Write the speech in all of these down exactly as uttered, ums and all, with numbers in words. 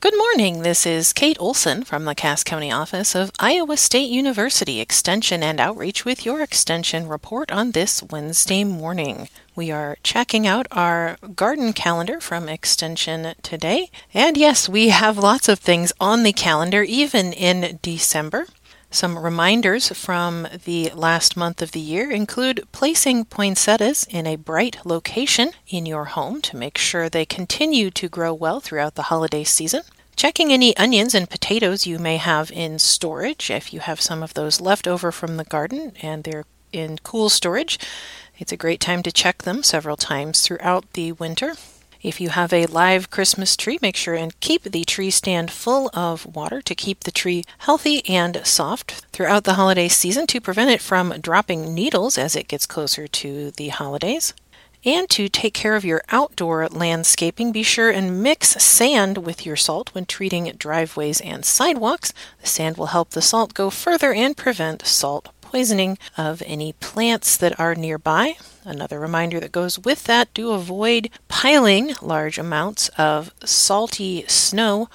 Good morning. This is Kate Olson from the Cass County office of Iowa State University Extension and Outreach with your Extension report on this Wednesday morning. We are checking out our garden calendar from Extension today. And yes, we have lots of things on the calendar, even in December. Some reminders from the last month of the year include placing poinsettias in a bright location in your home to make sure they continue to grow well throughout the holiday season. Checking any onions and potatoes you may have in storage. If you have some of those left over from the garden and they're in cool storage, it's a great time to check them several times throughout the winter. If you have a live Christmas tree, make sure and keep the tree stand full of water to keep the tree healthy and soft throughout the holiday season to prevent it from dropping needles as it gets closer to the holidays. And to take care of your outdoor landscaping, be sure and mix sand with your salt when treating driveways and sidewalks. The sand will help the salt go further and prevent salt poisoning of any plants that are nearby. Another reminder that goes with that, do avoid piling large amounts of salty snow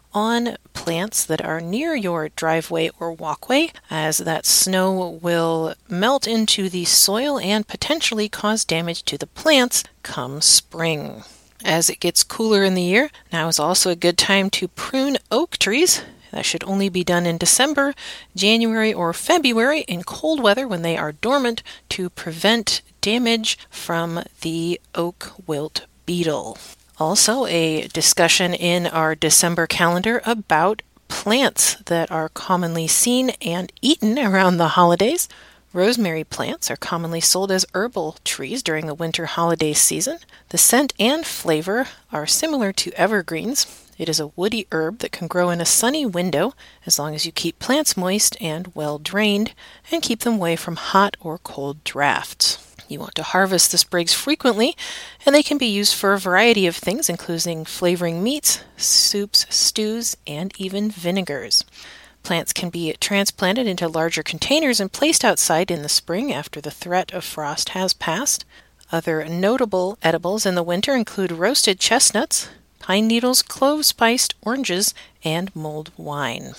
on plants that are near your driveway or walkway, as that snow will melt into the soil and potentially cause damage to the plants come spring. As it gets cooler in the year, now is also a good time to prune oak trees. That should only be done in December, January, or February in cold weather when they are dormant to prevent damage from the oak wilt beetle. Also, a discussion in our December calendar about plants that are commonly seen and eaten around the holidays. Rosemary plants are commonly sold as herbal trees during the winter holiday season. The scent and flavor are similar to evergreens. It is a woody herb that can grow in a sunny window as long as you keep plants moist and well drained and keep them away from hot or cold drafts. You want to harvest the sprigs frequently, and they can be used for a variety of things, including flavoring meats, soups, stews, and even vinegars. Plants can be transplanted into larger containers and placed outside in the spring after the threat of frost has passed. Other notable edibles in the winter include roasted chestnuts, pine needles, clove-spiced oranges, and mulled wine.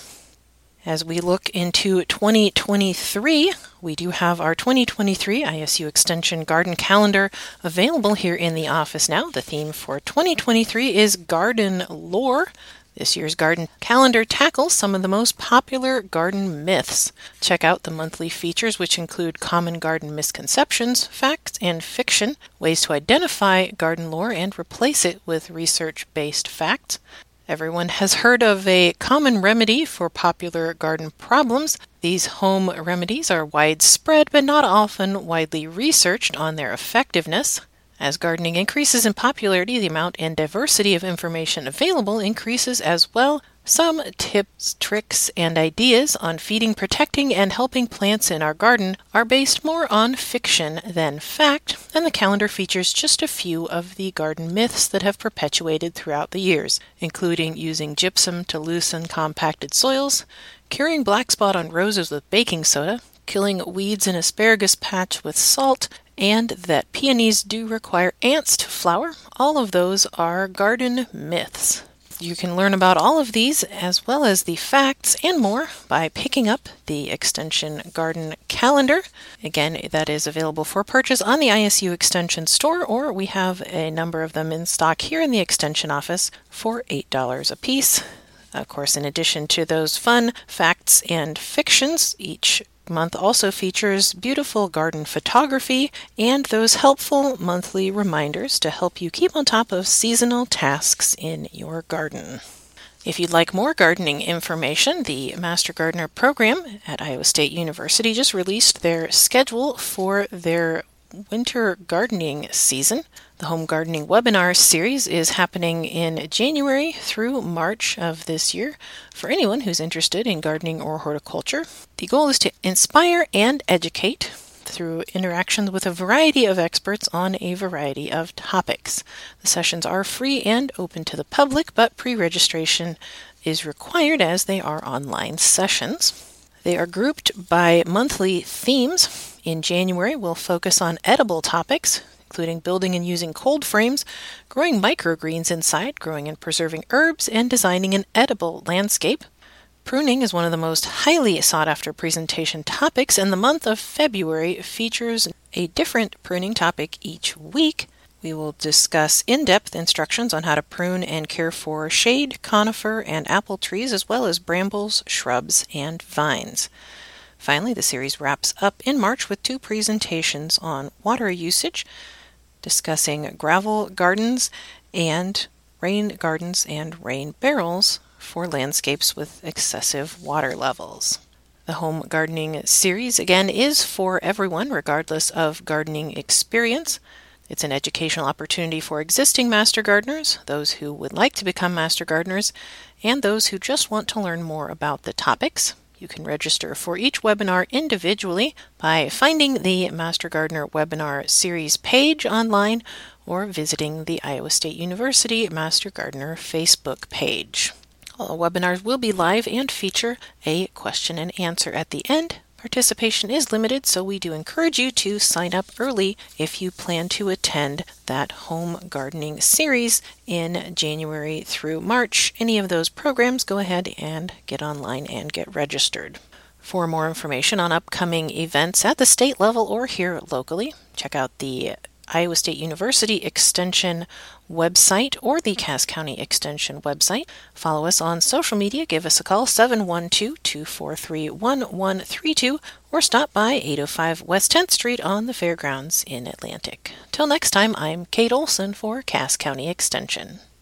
As we look into twenty twenty-three, we do have our twenty twenty-three I S U Extension Garden Calendar available here in the office now. The theme for twenty twenty-three is Garden Lore. This year's garden calendar tackles some of the most popular garden myths. Check out the monthly features, which include common garden misconceptions, facts, and fiction, ways to identify garden lore and replace it with research-based facts. Everyone has heard of a common remedy for popular garden problems. These home remedies are widespread but not often widely researched on their effectiveness. As gardening increases in popularity, the amount and diversity of information available increases as well. Some tips, tricks, and ideas on feeding, protecting, and helping plants in our garden are based more on fiction than fact, and the calendar features just a few of the garden myths that have perpetuated throughout the years, including using gypsum to loosen compacted soils, curing black spot on roses with baking soda, killing weeds in asparagus patch with salt, and that peonies do require ants to flower. All of those are garden myths. You can learn about all of these as well as the facts and more by picking up the Extension Garden Calendar. Again, that is available for purchase on the I S U Extension store, or we have a number of them in stock here in the Extension office for eight dollars a piece. Of course, in addition to those fun facts and fictions, each month also features beautiful garden photography and those helpful monthly reminders to help you keep on top of seasonal tasks in your garden. If you'd like more gardening information, the Master Gardener program at Iowa State University just released their schedule for their winter gardening season. The Home Gardening Webinar Series is happening in January through March of this year for anyone who's interested in gardening or horticulture. The goal is to inspire and educate through interactions with a variety of experts on a variety of topics. The sessions are free and open to the public, but pre-registration is required as they are online sessions. They are grouped by monthly themes. In January, we'll focus on edible topics. including building and using cold frames, growing microgreens inside, growing and preserving herbs, and designing an edible landscape. Pruning is one of the most highly sought-after presentation topics, and the month of February features a different pruning topic each week. We will discuss in-depth instructions on how to prune and care for shade, conifer, and apple trees, as well as brambles, shrubs, and vines. Finally, the series wraps up in March with two presentations on water usage, discussing gravel gardens and rain gardens and rain barrels for landscapes with excessive water levels. The home gardening series, again, is for everyone, regardless of gardening experience. It's an educational opportunity for existing master gardeners, those who would like to become master gardeners, and those who just want to learn more about the topics. You can register for each webinar individually by finding the Master Gardener Webinar Series page online or visiting the Iowa State University Master Gardener Facebook page. All webinars will be live and feature a question and answer at the end. Participation is limited, so we do encourage you to sign up early if you plan to attend that home gardening series in January through March. Any of those programs, go ahead and get online and get registered. For more information on upcoming events at the state level or here locally, check out the Iowa State University Extension website or the Cass County Extension website. Follow us on social media. Give us a call, seven one two, two four three, one one three two, or stop by eight oh five West tenth Street on the Fairgrounds in Atlantic. Till next time, I'm Kate Olson for Cass County Extension.